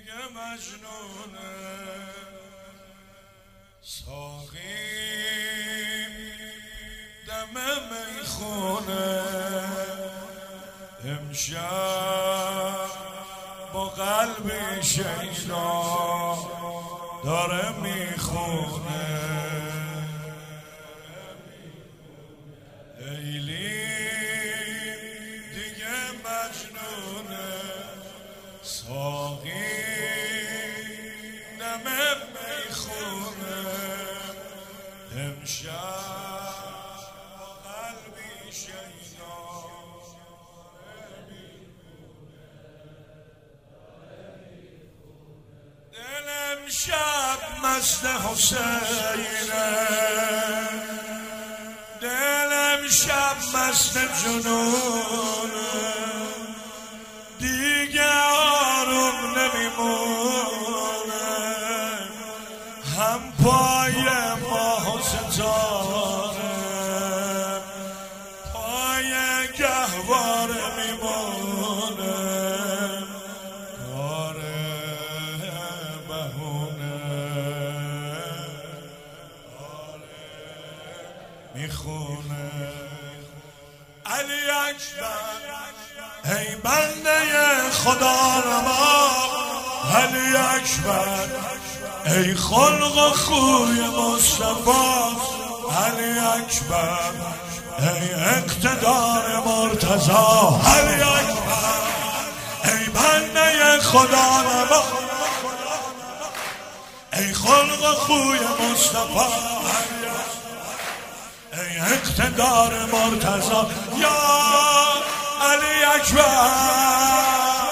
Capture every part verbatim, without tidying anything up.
دیگه مجنونه ساقی دم میخونه امشب با قلبی شیدا داره میخونه لیلی دیگه مجنونه ساقی دم میخونه امشب با قلبی شیدا دلم شب مست حسینه دلم شب مست جنونه دیگه آروم نمیمونه هم پای ماه و ستاره پای گهواره میمونه کاره بهونه کاره میخونه علی اکبر ای بنده خدا نما علی اکبر ای خلق و خوی مصطفی علی اکبر ای اقتدار مرتضی علی اکبر ای بنده خدا نما ای خلق و خوی مصطفی ای اقتدار مرتضی یا علی اکبر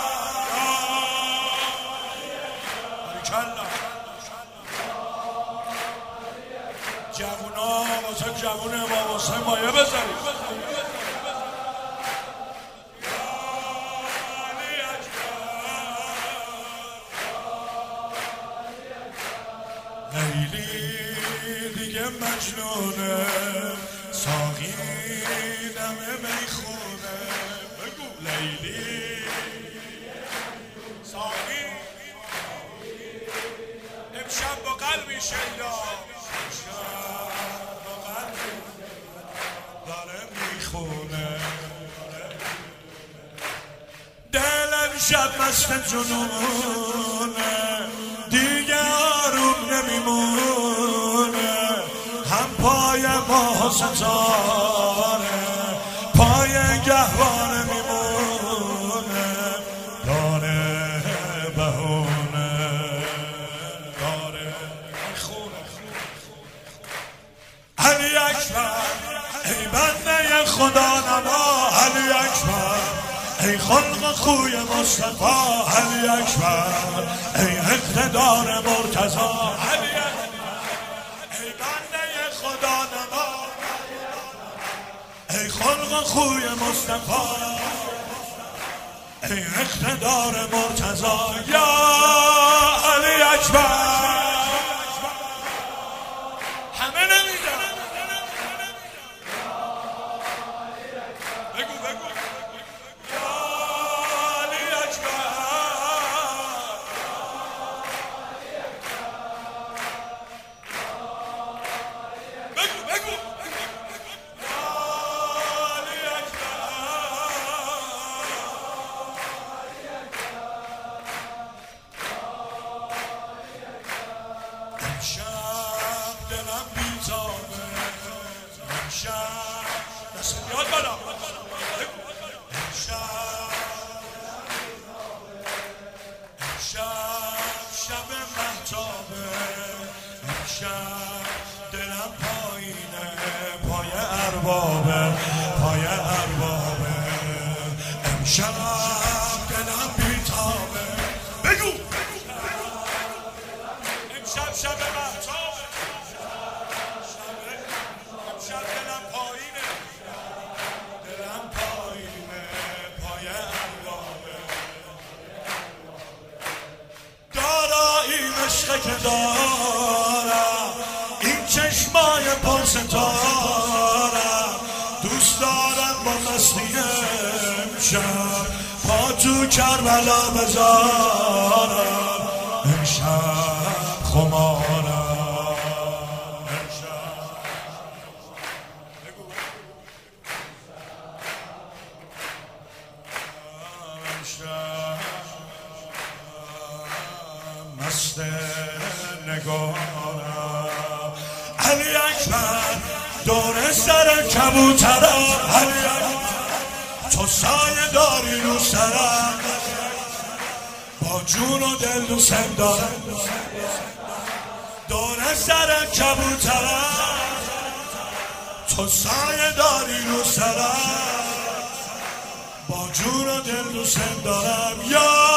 جوونا واسه جوون امام حسین مایه بزنید لیلی دیگه مجنونه ساقی دم میخونه بگو لیلی ساقی امشب با قلبی شیدا با قلبی داره میخونه دلم شب مست جنونه دیگه آروم نمیمونه هم پای ماه و ستاره پای گهواره میمونه داره بهونه داره میخونه علی اکبر ای بنده خدا نما علی اکبر ای خلق خوی مصطفی علی اکبر ای اقتدار مرتضی علی اکبر ای بنده خدا نما ای خلق خوی مصطفی ای اقتدار مرتضی یا علی اکبر همه نمیدن بگو بگو امشب دلم بیتابه امشب دست بیاد بالا امشب امشب شب مهتابه امشب دلم پایینه پای اربابه پای اربابه امشب دلم بیتابه بگو امشب شب مهتابه امشب دلم پایینه دلم پایینه پای اربابه دارایی عشقه که دارم این چشمای پرستارم دوست دارم با مستی امشب پا تو کربلا بذارم مست نگارم علی اکبر دور سر کبوترم علی اکبر تو سایه داری رو سرم با جون و دل دوست دارم دور سر کبوترم تو سایه داری رو سرم با جون و دل دوست دارم یا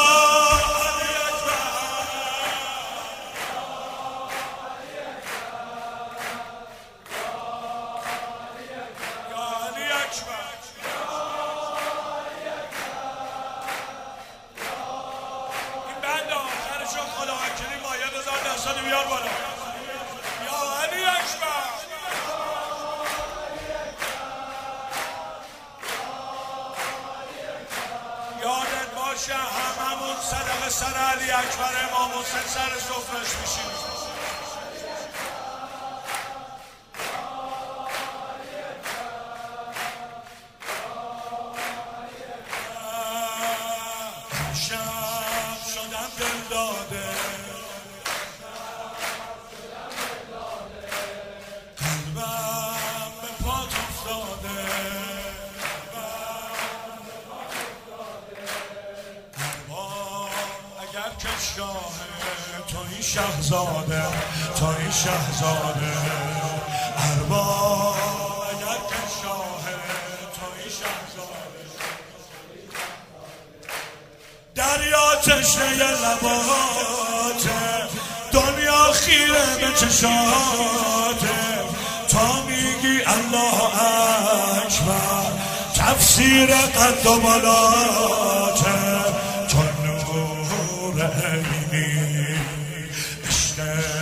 بیار بالا یا علی اکبر یادت باشه هممون صدقه سر علی اکبر امام حسین سر سفرش میشیم شب شدم دل داده که شاهه توی شهزاده توی شهزاده ارباب اگر که شاهه توی شهزاده دریا تشنه لباته دنیا خیره به چشاته تا میگی الله اکبر تفسیر قد و بالاته عینی عشق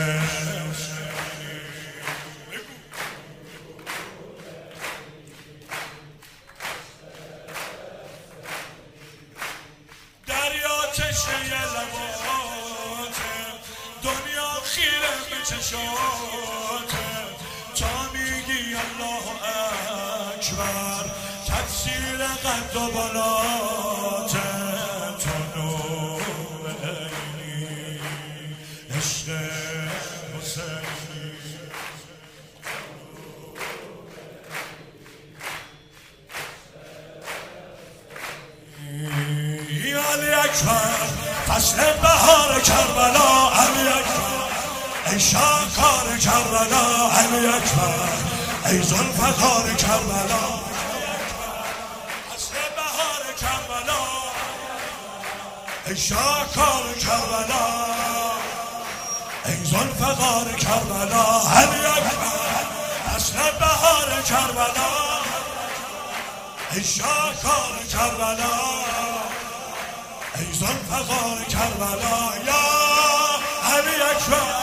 دریا تشنه لباته دنیا خیره به چشاته تا میگی الله اکبر تفسیر قد و بالاته علی اکبر فصل بهار کربلا علی اکبر ای شاهکار کربلا علی اکبر ای ذوالفقار کربلا فصل بهار کربلا ای شاهکار کربلا ای ذوالفقار کربلا علی اکبر فصل بهار کربلا ای شاهکار کربلا ای ذوالفقار کربلا یا علی اکبر